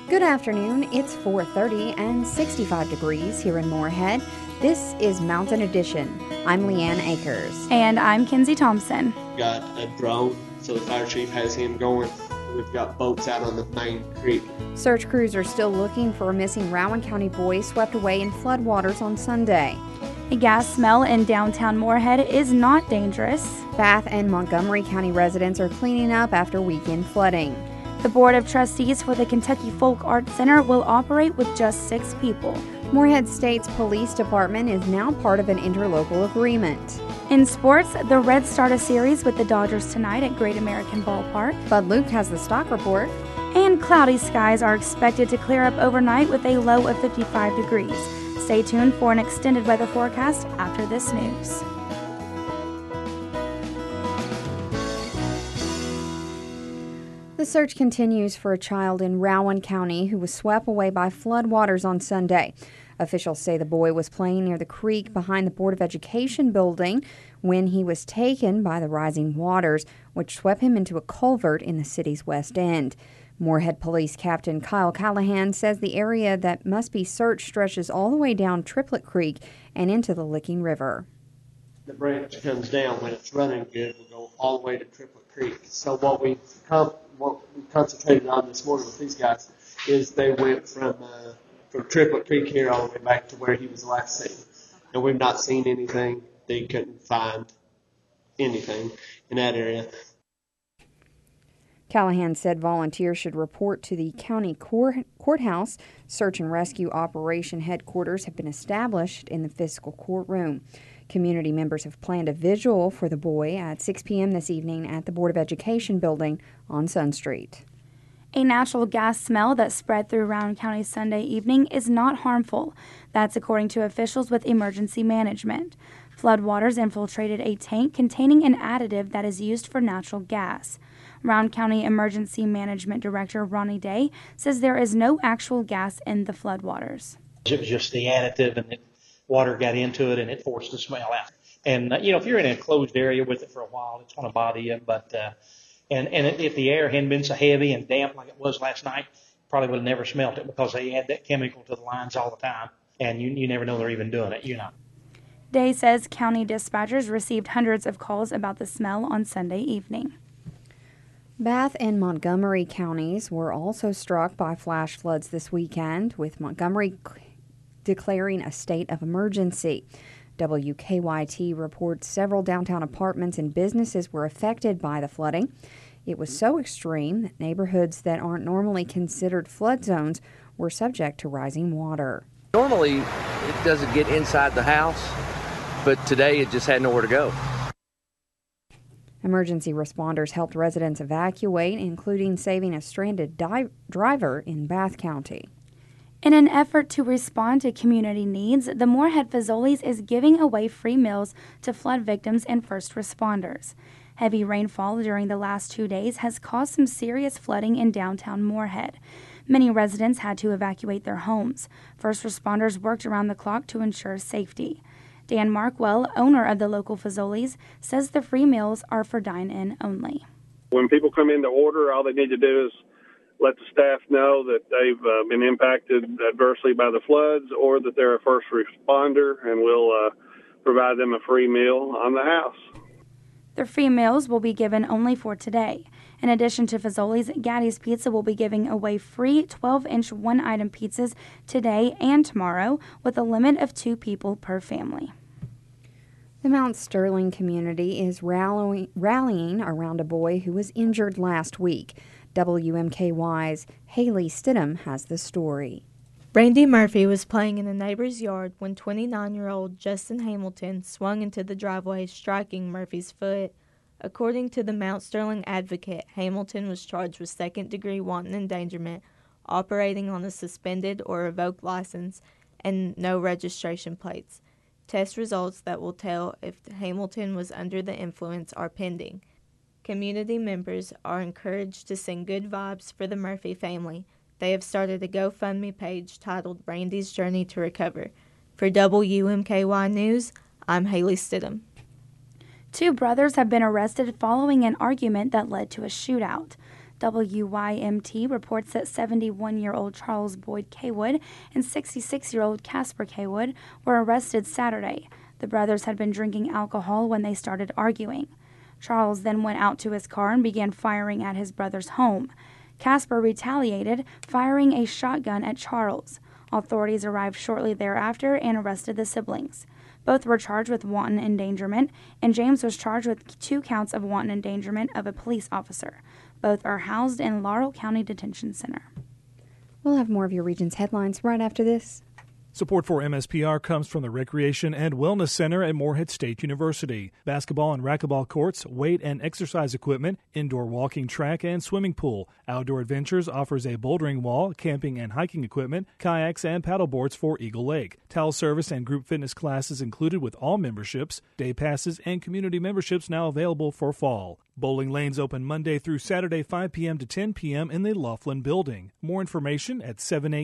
Good afternoon. It's 4:30 and 65 degrees here in Moorhead. This is Mountain Edition. I'm Leanne Akers. And I'm Kinsey Thompson. We've got a drone, so the fire chief has him going. We've got boats out on the main creek. Search crews are still looking for a missing Rowan County boy swept away in floodwaters on Sunday. A gas smell in downtown Moorhead is not dangerous. Bath and Montgomery County residents are cleaning up after weekend flooding. The Board of Trustees for the Kentucky Folk Arts Center will operate with just 6 people. Moorhead State's police department is now part of an interlocal agreement. In sports, the Reds start a series with the Dodgers tonight at Great American Ballpark. Bud Luke has the stock report. And cloudy skies are expected to clear up overnight with a low of 55 degrees. Stay tuned for an extended weather forecast after this news. The search continues for a child in Rowan County who was swept away by floodwaters on Sunday. Officials say the boy was playing near the creek behind the Board of Education building when he was taken by the rising waters, which swept him into a culvert in the city's west end. Moorhead Police Captain Kyle Callahan says the area that must be searched stretches all the way down Triplet Creek and into the Licking River. The branch comes down when it's running good. We'll go all the way to Triplet Creek. So what we concentrated on this morning with these guys is they went from Triplet Creek here all the way back to where he was last seen. And we've not seen anything. They couldn't find anything in that area. Callahan said volunteers should report to the county courthouse. Search and rescue operation headquarters have been established in the fiscal courtroom. Community members have planned a vigil for the boy at 6 p.m. this evening at the Board of Education building on Sun Street. A natural gas smell that spread through Rowan County Sunday evening is not harmful. That's according to officials with emergency management. Floodwaters infiltrated a tank containing an additive that is used for natural gas. Rowan County Emergency Management Director Ronnie Day says there is no actual gas in the floodwaters. It was just the additive, and the water got into it, and it forced the smell out. And, if you're in an enclosed area with it for a while, it's going to bother you. But if the air hadn't been so heavy and damp like it was last night, probably would have never smelt it because they add that chemical to the lines all the time, and you never know they're even doing it, Day says county dispatchers received hundreds of calls about the smell on Sunday evening. Bath and Montgomery counties were also struck by flash floods this weekend, with Montgomery declaring a state of emergency. WKYT reports several downtown apartments and businesses were affected by the flooding. It was so extreme that neighborhoods that aren't normally considered flood zones were subject to rising water. Normally, it doesn't get inside the house, but today it just had nowhere to go. Emergency responders helped residents evacuate, including saving a stranded driver in Bath County. In an effort to respond to community needs, the Moorhead Fazoli's is giving away free meals to flood victims and first responders. Heavy rainfall during the last 2 days has caused some serious flooding in downtown Moorhead. Many residents had to evacuate their homes. First responders worked around the clock to ensure safety. Dan Markwell, owner of the local Fazoli's, says the free meals are for dine-in only. When people come in to order, all they need to do is let the staff know that they've been impacted adversely by the floods or that they're a first responder, and we'll provide them a free meal on the house. The free meals will be given only for today. In addition to Fazoli's, Gaddy's Pizza will be giving away free 12-inch one-item pizzas today and tomorrow with a limit of 2 people per family. The Mount Sterling community is rallying around a boy who was injured last week. WMKY's Haley Stidham has the story. Brandy Murphy was playing in a neighbor's yard when 29-year-old Justin Hamilton swung into the driveway, striking Murphy's foot. According to the Mount Sterling Advocate, Hamilton was charged with second-degree wanton endangerment, operating on a suspended or revoked license, and no registration plates. Test results that will tell if Hamilton was under the influence are pending. Community members are encouraged to send good vibes for the Murphy family. They have started a GoFundMe page titled Brandy's Journey to Recover. For WMKY News, I'm Haley Stidham. 2 brothers have been arrested following an argument that led to a shootout. WYMT reports that 71-year-old Charles Boyd Kaywood and 66-year-old Casper Kaywood were arrested Saturday. The brothers had been drinking alcohol when they started arguing. Charles then went out to his car and began firing at his brother's home. Casper retaliated, firing a shotgun at Charles. Authorities arrived shortly thereafter and arrested the siblings. Both were charged with wanton endangerment, and James was charged with 2 counts of wanton endangerment of a police officer. Both are housed in Laurel County Detention Center. We'll have more of your region's headlines right after this. Support for MSPR comes from the Recreation and Wellness Center at Morehead State University. Basketball and racquetball courts, weight and exercise equipment, indoor walking track and swimming pool. Outdoor Adventures offers a bouldering wall, camping and hiking equipment, kayaks and paddleboards for Eagle Lake. Towel service and group fitness classes included with all memberships. Day passes and community memberships now available for fall. Bowling lanes open Monday through Saturday 5 p.m. to 10 p.m. in the Laughlin Building. More information at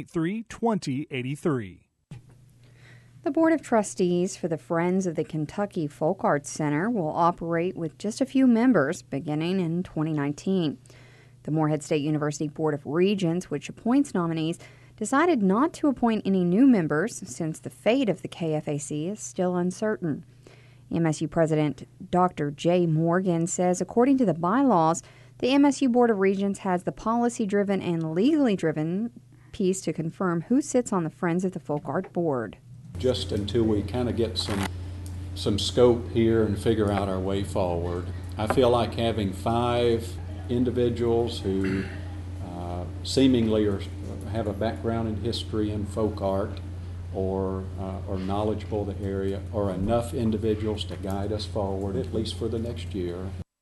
783-2083. The Board of Trustees for the Friends of the Kentucky Folk Arts Center will operate with just a few members beginning in 2019. The Morehead State University Board of Regents, which appoints nominees, decided not to appoint any new members since the fate of the KFAC is still uncertain. MSU President Dr. Jay Morgan says according to the bylaws, the MSU Board of Regents has the policy-driven and legally driven piece to confirm who sits on the Friends of the Folk Art Board. Just until we kind of get some scope here and figure out our way forward. I feel like having 5 individuals who seemingly have a background in history and folk art or are knowledgeable of the area, or enough individuals to guide us forward, at least for the next year.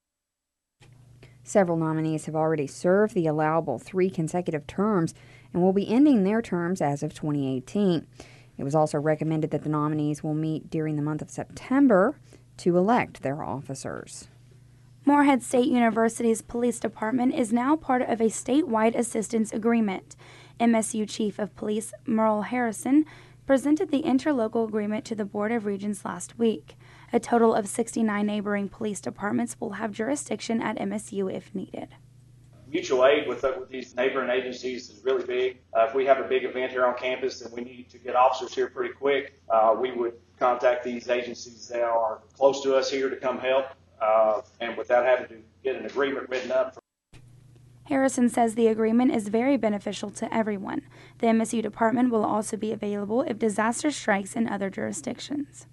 Several nominees have already served the allowable 3 consecutive terms and will be ending their terms as of 2018. It was also recommended that the nominees will meet during the month of September to elect their officers. Morehead State University's police department is now part of a statewide assistance agreement. MSU Chief of Police Merle Harrison presented the interlocal agreement to the Board of Regents last week. A total of 69 neighboring police departments will have jurisdiction at MSU if needed. Mutual aid with these neighboring agencies is really big. If we have a big event here on campus and we need to get officers here pretty quick, we would contact these agencies that are close to us here to come help, and without having to get an agreement written up. Harrison says the agreement is very beneficial to everyone. The MSU department will also be available if disaster strikes in other jurisdictions.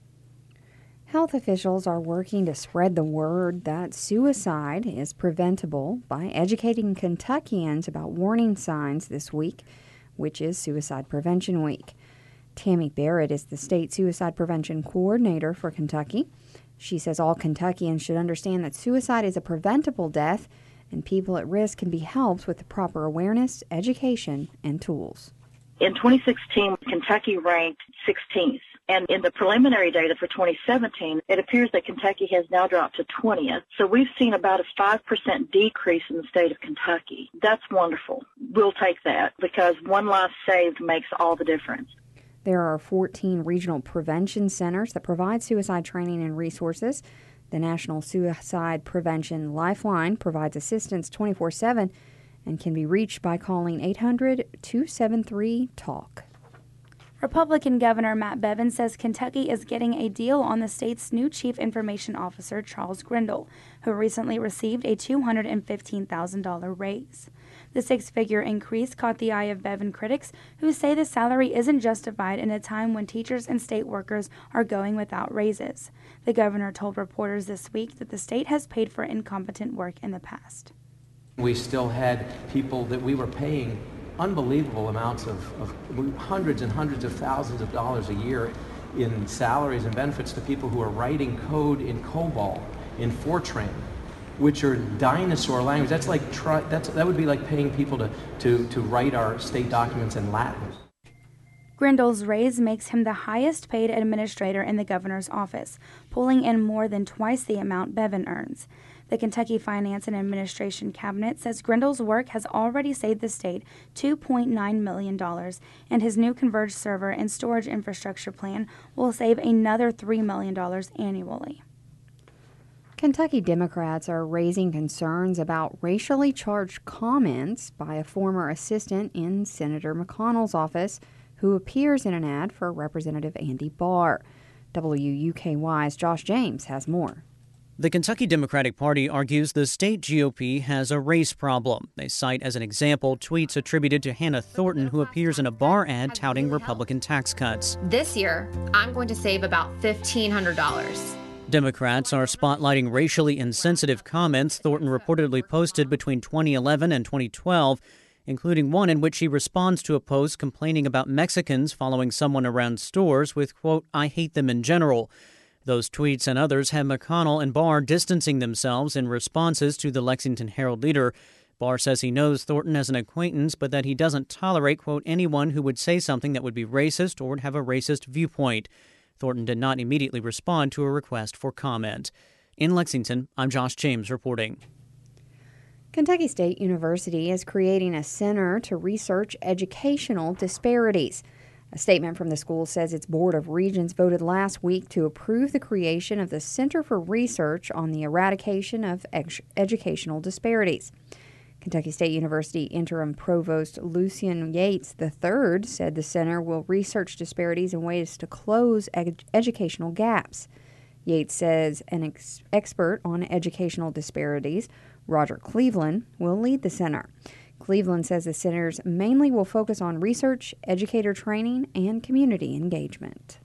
Health officials are working to spread the word that suicide is preventable by educating Kentuckians about warning signs this week, which is Suicide Prevention Week. Tammy Barrett is the state suicide prevention coordinator for Kentucky. She says all Kentuckians should understand that suicide is a preventable death and people at risk can be helped with the proper awareness, education, and tools. In 2016, Kentucky ranked 16th. And in the preliminary data for 2017, it appears that Kentucky has now dropped to 20th. So we've seen about a 5% decrease in the state of Kentucky. That's wonderful. We'll take that because one life saved makes all the difference. There are 14 regional prevention centers that provide suicide training and resources. The National Suicide Prevention Lifeline provides assistance 24/7 and can be reached by calling 800-273-TALK. Republican Governor Matt Bevin says Kentucky is getting a deal on the state's new Chief Information Officer, Charles Grindle, who recently received a $215,000 raise. The 6-figure increase caught the eye of Bevin critics, who say the salary isn't justified in a time when teachers and state workers are going without raises. The governor told reporters this week that the state has paid for incompetent work in the past. We still had people that we were paying unbelievable amounts of hundreds and hundreds of thousands of dollars a year in salaries and benefits to people who are writing code in COBOL, in Fortran, which are dinosaur language. That's like that would be like paying people to write our state documents in Latin. Grindle's raise makes him the highest paid administrator in the governor's office, pulling in more than twice the amount Bevin earns. The Kentucky Finance and Administration Cabinet says Grindle's work has already saved the state $2.9 million, and his new converged server and storage infrastructure plan will save another $3 million annually. Kentucky Democrats are raising concerns about racially charged comments by a former assistant in Senator McConnell's office who appears in an ad for Representative Andy Barr. WUKY's Josh James has more. The Kentucky Democratic Party argues the state GOP has a race problem. They cite as an example tweets attributed to Hannah Thornton, who appears in a Barr ad touting Republican tax cuts. This year, I'm going to save about $1,500. Democrats are spotlighting racially insensitive comments Thornton reportedly posted between 2011 and 2012, including one in which she responds to a post complaining about Mexicans following someone around stores with, quote, "I hate them in general." Those tweets and others have McConnell and Barr distancing themselves in responses to the Lexington Herald-Leader. Barr says he knows Thornton as an acquaintance, but that he doesn't tolerate, quote, anyone who would say something that would be racist or would have a racist viewpoint. Thornton did not immediately respond to a request for comment. In Lexington, I'm Josh James reporting. Kentucky State University is creating a center to research educational disparities. A statement from the school says its Board of Regents voted last week to approve the creation of the Center for Research on the Eradication of Educational Disparities. Kentucky State University Interim Provost Lucian Yates III said the center will research disparities and ways to close educational gaps. Yates says an expert on educational disparities, Roger Cleveland, will lead the center. Cleveland says the centers mainly will focus on research, educator training, and community engagement.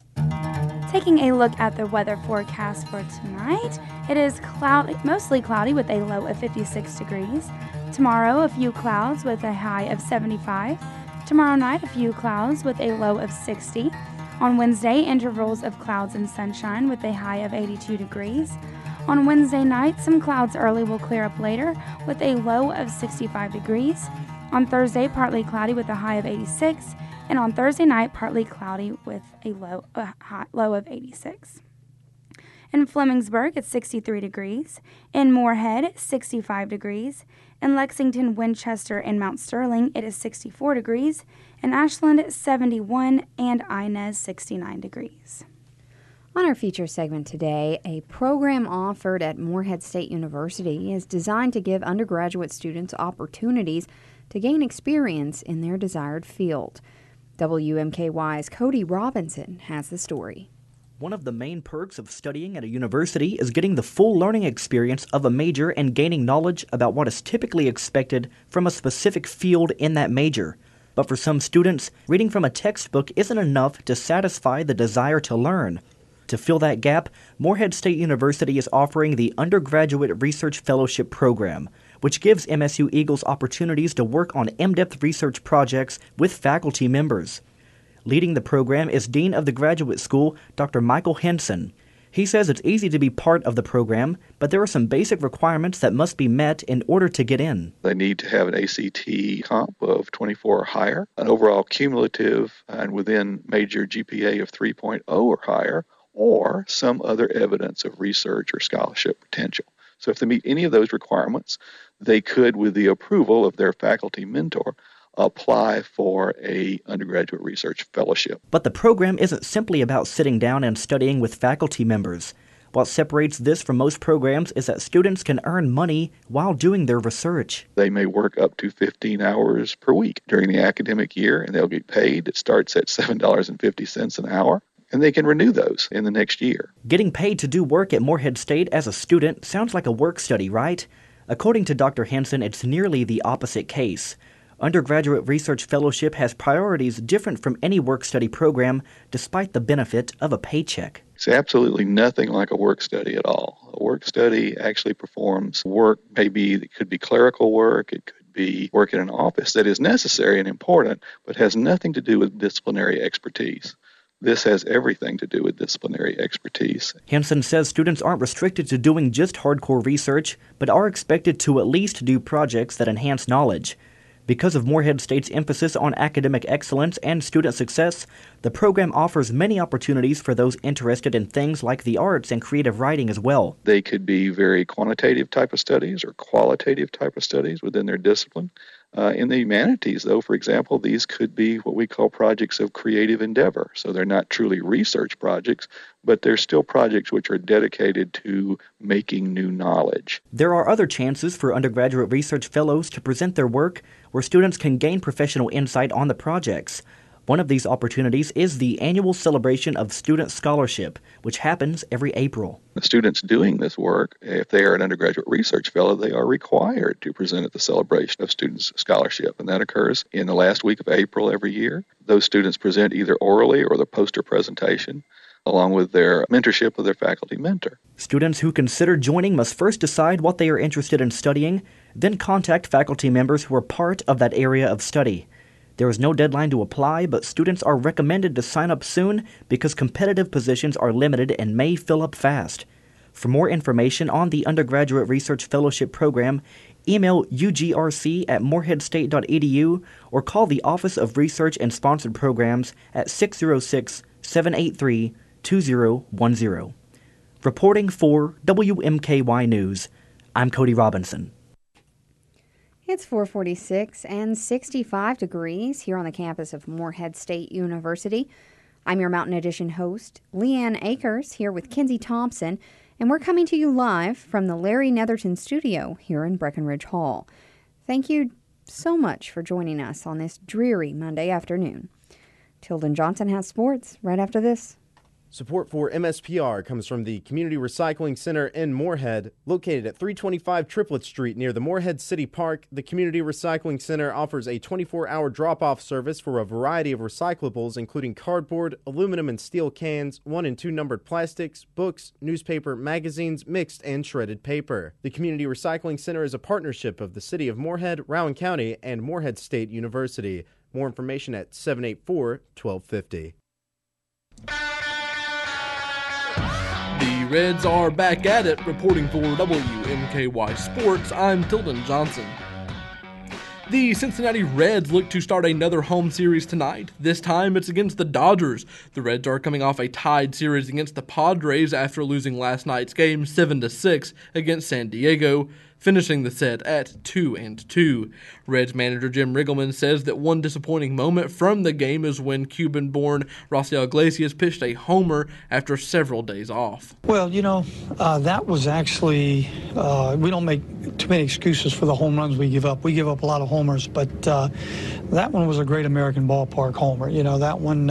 Taking a look at the weather forecast for tonight, it is mostly cloudy with a low of 56 degrees. Tomorrow, a few clouds with a high of 75. Tomorrow night, a few clouds with a low of 60. On Wednesday, intervals of clouds and sunshine with a high of 82 degrees. On Wednesday night, some clouds early will clear up later with a low of 65 degrees. On Thursday, partly cloudy with a high of 86. And on Thursday night, partly cloudy with a low of 86. In Flemingsburg, it's 63 degrees. In Moorhead, 65 degrees. In Lexington, Winchester, and Mount Sterling, it is 64 degrees. In Ashland, 71, and Inez, 69 degrees. On our feature segment today, a program offered at Moorhead State University is designed to give undergraduate students opportunities to gain experience in their desired field. WMKY's Cody Robinson has the story. One of the main perks of studying at a university is getting the full learning experience of a major and gaining knowledge about what is typically expected from a specific field in that major. But for some students, reading from a textbook isn't enough to satisfy the desire to learn. To fill that gap, Moorhead State University is offering the Undergraduate Research Fellowship Program, which gives MSU Eagles opportunities to work on in-depth research projects with faculty members. Leading the program is Dean of the Graduate School, Dr. Michael Henson. He says it's easy to be part of the program, but there are some basic requirements that must be met in order to get in. They need to have an ACT comp of 24 or higher, an overall cumulative and within major GPA of 3.0 or higher, or some other evidence of research or scholarship potential. So if they meet any of those requirements, they could, with the approval of their faculty mentor, apply for a undergraduate research fellowship. But the program isn't simply about sitting down and studying with faculty members. What separates this from most programs is that students can earn money while doing their research. They may work up to 15 hours per week during the academic year, and they'll get paid. It starts at $7.50 an hour. And they can renew those in the next year. Getting paid to do work at Moorhead State as a student sounds like a work study, right? According to Dr. Henson, it's nearly the opposite case. Undergraduate Research Fellowship has priorities different from any work study program, despite the benefit of a paycheck. It's absolutely nothing like a work study at all. A work study actually performs work, maybe it could be clerical work, it could be work in an office that is necessary and important, but has nothing to do with disciplinary expertise. This has everything to do with disciplinary expertise. Henson says students aren't restricted to doing just hardcore research, but are expected to at least do projects that enhance knowledge. Because of Moorhead State's emphasis on academic excellence and student success, the program offers many opportunities for those interested in things like the arts and creative writing as well. They could be very quantitative type of studies or qualitative type of studies within their discipline. In the humanities, though, for example, these could be what we call projects of creative endeavor. So they're not truly research projects, but they're still projects which are dedicated to making new knowledge. There are other chances for undergraduate research fellows to present their work where students can gain professional insight on the projects. One of these opportunities is the annual celebration of Student Scholarship, which happens every April. The students doing this work, if they are an undergraduate research fellow, they are required to present at the celebration of Student Scholarship, and that occurs in the last week of April every year. Those students present either orally or the poster presentation, along with their mentorship of their faculty mentor. Students who consider joining must first decide what they are interested in studying, then contact faculty members who are part of that area of study. There is no deadline to apply, but students are recommended to sign up soon because competitive positions are limited and may fill up fast. For more information on the Undergraduate Research Fellowship Program, email ugrc@moreheadstate.edu or call the Office of Research and Sponsored Programs at 606-783-2010. Reporting for WMKY News, I'm Cody Robinson. It's 4:46 and 65 degrees here on the campus of Morehead State University. I'm your Mountain Edition host, Leanne Akers, here with Kinsey Thompson, and we're coming to you live from the Larry Netherton studio here in Breckenridge Hall. Thank you so much for joining us on this dreary Monday afternoon. Tilden Johnson has sports right after this. Support for MSPR comes from the Community Recycling Center in Morehead. Located at 325 Triplet Street near the Morehead City Park, the Community Recycling Center offers a 24-hour drop-off service for a variety of recyclables, including cardboard, aluminum and steel cans, 1 and 2 numbered plastics, books, newspaper, magazines, mixed and shredded paper. The Community Recycling Center is a partnership of the City of Morehead, Rowan County, and Morehead State University. More information at 784-1250. The Reds are back at it. Reporting for WMKY Sports, I'm Tilden Johnson. The Cincinnati Reds look to start another home series tonight. This time it's against the Dodgers. The Reds are coming off a tied series against the Padres after losing last night's game 7-6 against San Diego, finishing the set at 2-2. Reds manager Jim Riggleman says that one disappointing moment from the game is when Cuban-born Raisel Iglesias pitched a homer after several days off. Well, that was actually, we don't make too many excuses for the home runs we give up. We give up a lot of homers, but that one was a Great American Ballpark homer. That one,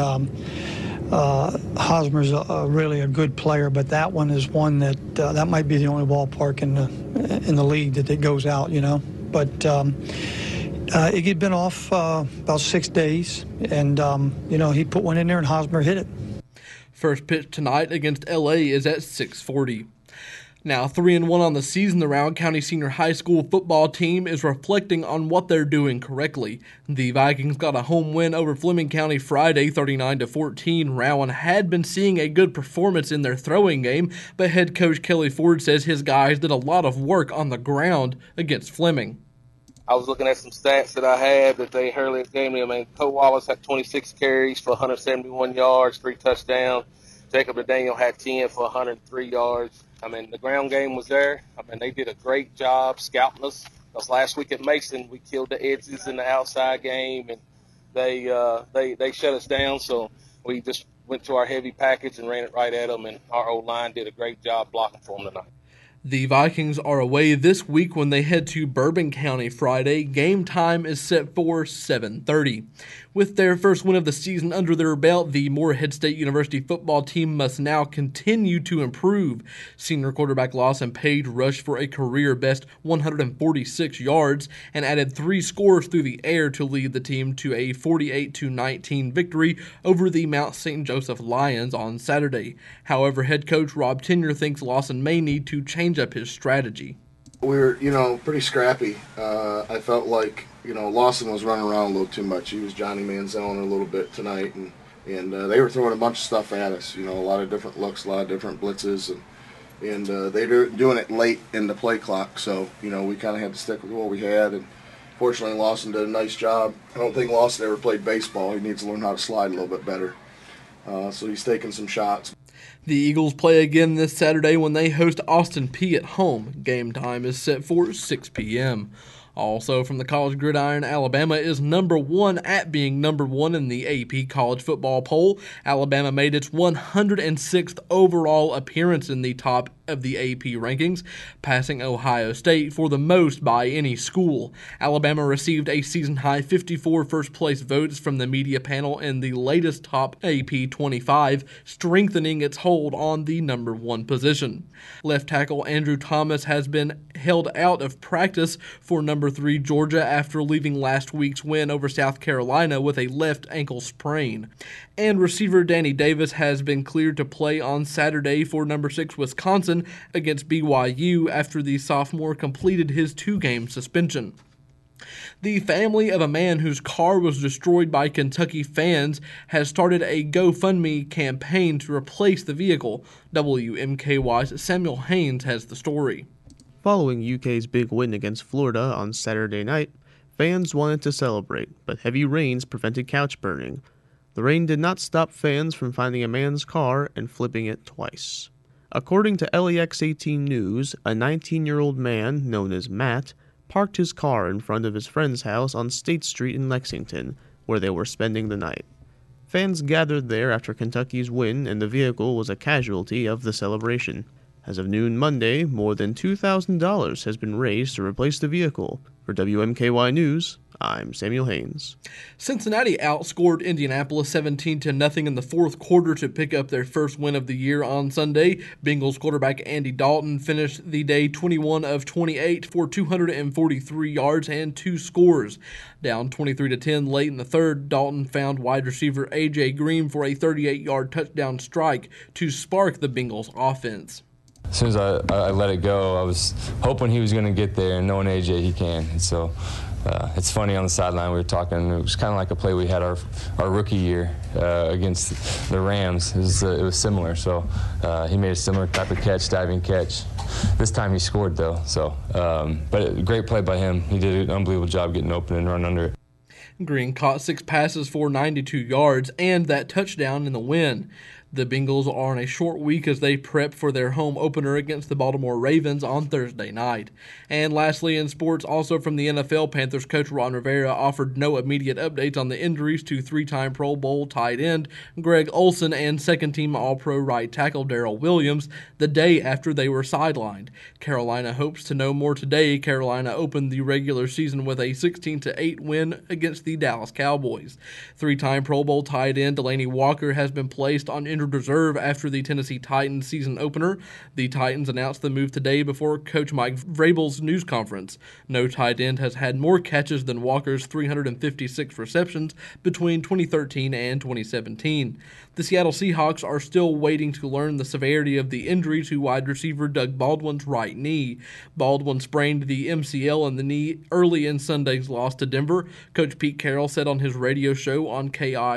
Hosmer's really a good player, but that one is one that that might be the only ballpark in the league that it goes out, But it had been off about 6 days, and, he put one in there and Hosmer hit it. First pitch tonight against L.A. is at 6:40. Now 3-1 on the season, the Rowan County Senior High School football team is reflecting on what they're doing correctly. The Vikings got a home win over Fleming County Friday, 39-14. Rowan had been seeing a good performance in their throwing game, but head coach Kelly Ford says his guys did a lot of work on the ground against Fleming. I was looking at some stats that I had that they earlier gave me. Cole Wallace had 26 carries for 171 yards, 3 touchdowns. Jacob DeDaniel had 10 for 103 yards. The ground game was there. They did a great job scouting us. Because last week at Mason, we killed the edges in the outside game, and they shut us down. So we just went to our heavy package and ran it right at them, and our O-line did a great job blocking for them tonight. The Vikings are away this week when they head to Bourbon County Friday. Game time is set for 7:30. With their first win of the season under their belt, the Morehead State University football team must now continue to improve. Senior quarterback Lawson Page rushed for a career-best 146 yards and added 3 scores through the air to lead the team to a 48-19 victory over the Mount St. Joseph Lions on Saturday. However, head coach Rob Tenyer thinks Lawson may need to change up his strategy. We were, pretty scrappy. I felt like, Lawson was running around a little too much. He was Johnny Manziel a little bit tonight, and they were throwing a bunch of stuff at us. A lot of different looks, a lot of different blitzes, and they were doing it late in the play clock. So, we kind of had to stick with what we had, and fortunately Lawson did a nice job. I don't think Lawson ever played baseball. He needs to learn how to slide a little bit better. So he's taking some shots. The Eagles play again this Saturday when they host Austin Peay at home. Game time is set for 6 p.m. Also from the College Gridiron, Alabama is number 1 at being number 1 in the AP College Football Poll. Alabama made its 106th overall appearance in the top of the AP rankings, passing Ohio State for the most by any school. Alabama received a season-high 54 first-place votes from the media panel in the latest top AP 25, strengthening its hold on the number 1 position. Left tackle Andrew Thomas has been held out of practice for number 3 Georgia after leaving last week's win over South Carolina with a left ankle sprain. And receiver Danny Davis has been cleared to play on Saturday for number 6 Wisconsin against BYU after the sophomore completed his 2-game suspension. The family of a man whose car was destroyed by Kentucky fans has started a GoFundMe campaign to replace the vehicle. WMKY's Samuel Haynes has the story. Following UK's big win against Florida on Saturday night, fans wanted to celebrate, but heavy rains prevented couch burning. The rain did not stop fans from finding a man's car and flipping it twice. According to LEX 18 News, a 19-year-old man known as Matt parked his car in front of his friend's house on State Street in Lexington, where they were spending the night. Fans gathered there after Kentucky's win, and the vehicle was a casualty of the celebration. As of noon Monday, more than $2,000 has been raised to replace the vehicle. For WMKY News, I'm Samuel Haynes. Cincinnati outscored Indianapolis 17-0 in the fourth quarter to pick up their first win of the year on Sunday. Bengals quarterback Andy Dalton finished the day 21 of 28 for 243 yards and 2 scores. Down 23-10 late in the third, Dalton found wide receiver A.J. Green for a 38-yard touchdown strike to spark the Bengals offense. As soon as I let it go, I was hoping he was going to get there, and knowing A.J., he can. And so it's funny, on the sideline we were talking, it was kind of like a play we had our rookie year against the Rams. It was similar. So he made a similar type of catch, diving catch. This time he scored, though. So, but a great play by him. He did an unbelievable job getting open and run under it. Green caught 6 passes for 92 yards and that touchdown in the win. The Bengals are on a short week as they prep for their home opener against the Baltimore Ravens on Thursday night. And lastly in sports, also from the NFL, Panthers coach Ron Rivera offered no immediate updates on the injuries to 3-time Pro Bowl tight end Greg Olsen and second-team All-Pro right tackle Darrell Williams the day after they were sidelined. Carolina hopes to know more today. Carolina opened the regular season with a 16-8 win against the Dallas Cowboys. 3-time Pro Bowl tight end Delaney Walker has been placed on injured reserve after the Tennessee Titans season opener. The Titans announced the move today before Coach Mike Vrabel's news conference. No tight end has had more catches than Walker's 356 receptions between 2013 and 2017. The Seattle Seahawks are still waiting to learn the severity of the injury to wide receiver Doug Baldwin's right knee. Baldwin sprained the MCL in the knee early in Sunday's loss to Denver. Coach Pete Carroll said on his radio show on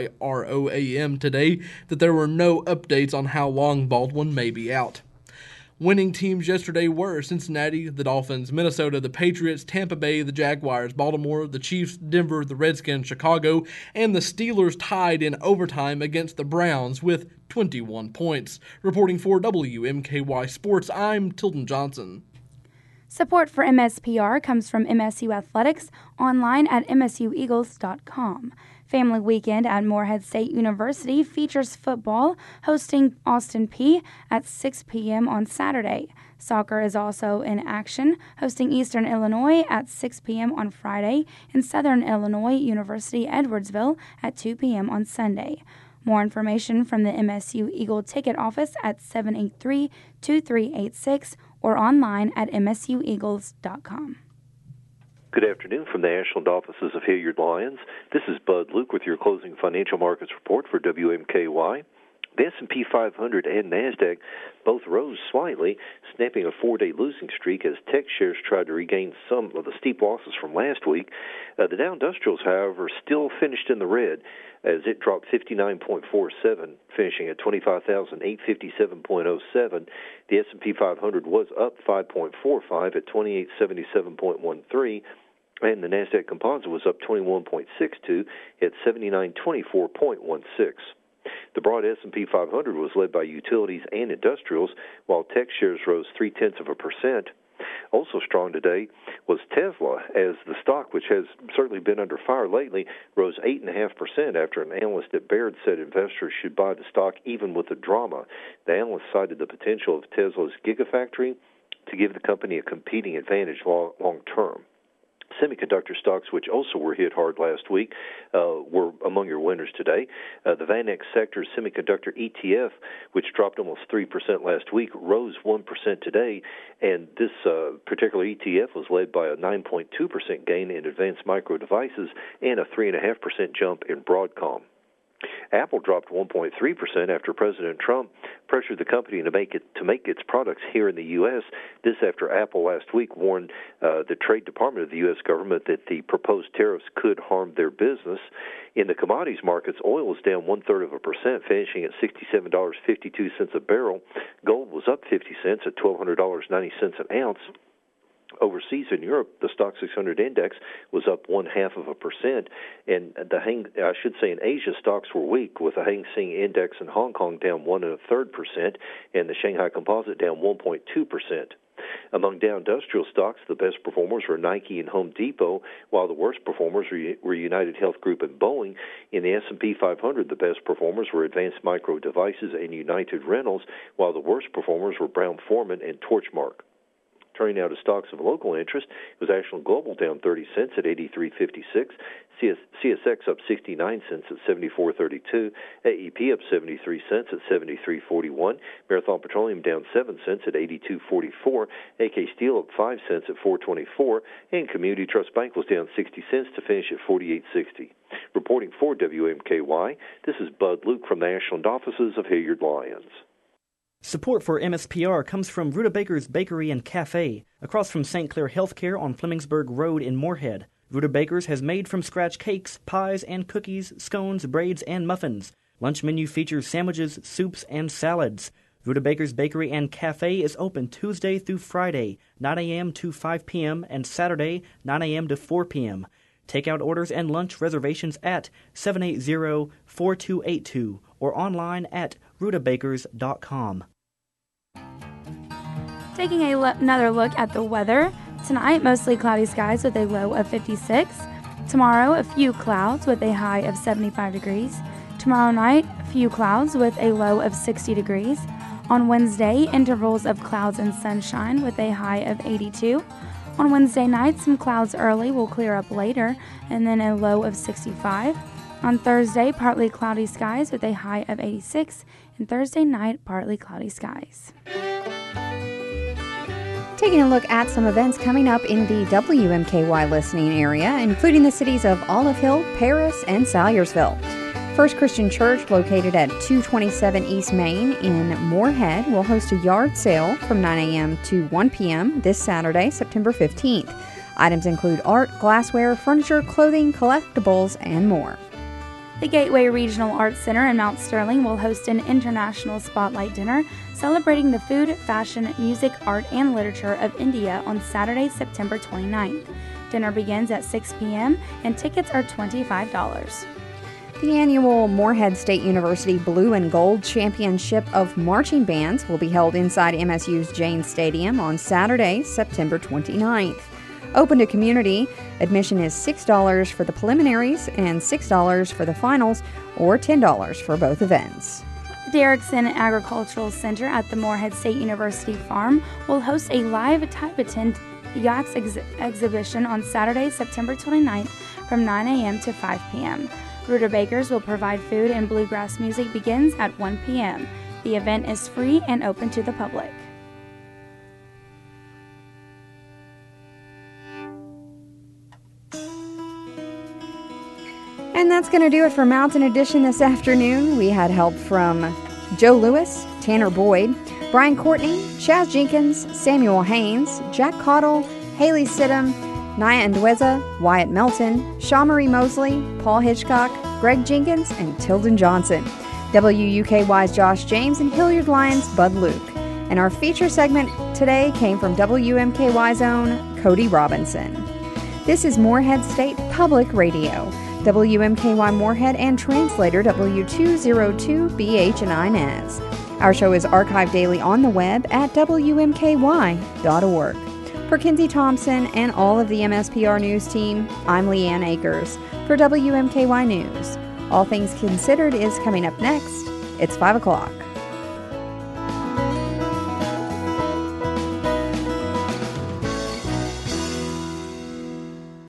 KIRO-AM today that there were no updates on how long Baldwin may be out. Winning teams yesterday were Cincinnati, the Dolphins, Minnesota, the Patriots, Tampa Bay, the Jaguars, Baltimore, the Chiefs, Denver, the Redskins, Chicago, and the Steelers tied in overtime against the Browns with 21 points. Reporting for WMKY Sports, I'm Tilden Johnson. Support for MSPR comes from MSU Athletics, online at msueagles.com. Family Weekend at Morehead State University features football, hosting Austin Peay at 6 p.m. on Saturday. Soccer is also in action, hosting Eastern Illinois at 6 p.m. on Friday and Southern Illinois University Edwardsville at 2 p.m. on Sunday. More information from the MSU Eagle ticket office at 783-2386 or online at msueagles.com. Good afternoon from the Ashland offices of Hilliard Lyons. This is Bud Luke with your closing financial markets report for WMKY. The S&P 500 and NASDAQ both rose slightly, snapping a 4-day losing streak as tech shares tried to regain some of the steep losses from last week. The Dow Industrials, however, still finished in the red as it dropped 59.47, finishing at 25,857.07. The S&P 500 was up 5.45 at 2877.13. And the NASDAQ Composite was up 21.62 at 7924.16. The broad S&P 500 was led by utilities and industrials, while tech shares rose 0.3%. Also strong today was Tesla, as the stock, which has certainly been under fire lately, rose 8.5% after an analyst at Baird said investors should buy the stock even with the drama. The analyst cited the potential of Tesla's Gigafactory to give the company a competing advantage long term. Semiconductor stocks, which also were hit hard last week, were among your winners today. The VanEck Sector Semiconductor ETF, which dropped almost 3% last week, rose 1% today, and this particular ETF was led by a 9.2% gain in Advanced Micro Devices and a 3.5% jump in Broadcom. Apple dropped 1.3% after President Trump pressured the company to make its products here in the U.S. This after Apple last week warned the Trade Department of the U.S. government that the proposed tariffs could harm their business. In the commodities markets, oil was down 0.33%, finishing at $67.52 a barrel. Gold was up 50 cents at $1,200.90 an ounce. Overseas in Europe, the Stoxx 600 index was up 0.5%, and in Asia, stocks were weak, with the Hang Seng index in Hong Kong down 1.33%, and the Shanghai Composite down 1.2%. Among Dow Industrial stocks, the best performers were Nike and Home Depot, while the worst performers were United Health Group and Boeing. In the S&P 500, the best performers were Advanced Micro Devices and United Rentals, while the worst performers were Brown-Forman and Torchmark. Turning now to stocks of local interest, it was Ashland Global down 30 cents at 83.56, CSX up 69 cents at 74.32, AEP up 73 cents at 73.41, Marathon Petroleum down 7 cents at 82.44, AK Steel up 5 cents at 4.24, and Community Trust Bank was down 60 cents to finish at 48.60. Reporting for WMKY, this is Bud Luke from the Ashland offices of Hilliard Lyons. Support for MSPR comes from Rutabaker's Bakery and Cafe, across from St. Clair Healthcare on Flemingsburg Road in Moorhead. Rutabaker's has made-from-scratch cakes, pies, and cookies, scones, braids, and muffins. Lunch menu features sandwiches, soups, and salads. Rutabaker's Bakery and Cafe is open Tuesday through Friday, 9 a.m. to 5 p.m., and Saturday, 9 a.m. to 4 p.m. Takeout orders and lunch reservations at 780-4282 or online at rutabakers.com. Taking another look at the weather. Tonight, mostly cloudy skies with a low of 56. Tomorrow, a few clouds with a high of 75 degrees. Tomorrow night, a few clouds with a low of 60 degrees. On Wednesday, intervals of clouds and sunshine with a high of 82. On Wednesday night, some clouds early will clear up later, and then a low of 65. On Thursday, partly cloudy skies with a high of 86. And Thursday night, partly cloudy skies. Taking a look at some events coming up in the WMKY listening area, including the cities of Olive Hill, Paris, and Salyersville. First Christian Church, located at 227 East Main in Moorhead, will host a yard sale from 9 a.m. to 1 p.m. this Saturday, September 15th. Items include art, glassware, furniture, clothing, collectibles, and more. The Gateway Regional Arts Center in Mount Sterling will host an international spotlight dinner celebrating the food, fashion, music, art, and literature of India on Saturday, September 29th. Dinner begins at 6 p.m. and tickets are $25. The annual Moorhead State University Blue and Gold Championship of Marching Bands will be held inside MSU's Jane Stadium on Saturday, September 29th. Open to community, admission is $6 for the preliminaries and $6 for the finals, or $10 for both events. The Derrickson Agricultural Center at the Moorhead State University Farm will host a live Tibetan yaks exhibition on Saturday, September 29th from 9 a.m. to 5 p.m. Rutabakers will provide food, and bluegrass music begins at 1 p.m. The event is free and open to the public. And that's going to do it for Mountain Edition this afternoon. We had help from Joe Lewis, Tanner Boyd, Brian Courtney, Chaz Jenkins, Samuel Haynes, Jack Cottle, Haley Sidham, Naya Ndweza, Wyatt Melton, Shaw Marie Mosley, Paul Hitchcock, Greg Jenkins, and Tilden Johnson. WUKY's Josh James and Hilliard Lyons' Bud Luke. And our feature segment today came from WMKY's own Cody Robinson. This is Moorhead State Public Radio. WMKY Moorhead and translator W202BH and Inez. Our show is archived daily on the web at WMKY.org. For Kinsey Thompson and all of the MSPR News team, I'm Leanne Akers for WMKY News. All Things Considered is coming up next. It's 5 o'clock.